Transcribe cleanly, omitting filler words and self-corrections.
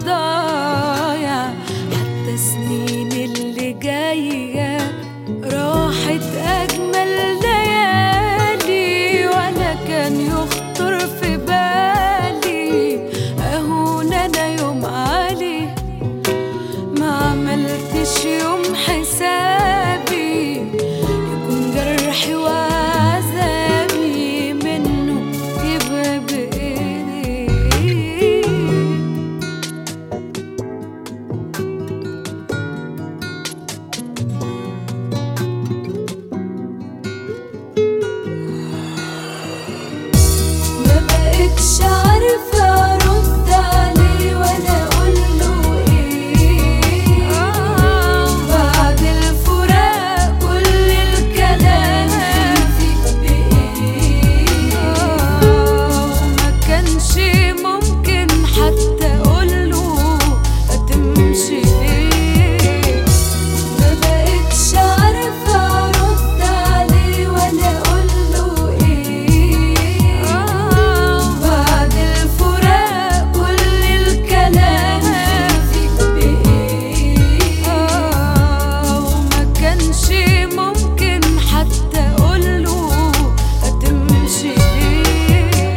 ضايع، حتى سنين اللي جاية راحت أجمل ليالي، ولا كان يخطر في بالي أهون أنا يوم عليه. ما عملتش يوم حسابي يكون جرحي وعذابي منه يبقى بإيدي. ما بقتش عارفة أرد عليه ولا أقوله إيه، بعد الفراق كل الكلام فيك بإيه. وما كانش ممكن حتى أقوله هتمشي ليه. ما بقتش عارفة أرد عليه ولا أقوله إيه، بعد الفراق كل الكلام فيك بإيه. وما كانش ممكن حتى أقوله هتمشي ليه.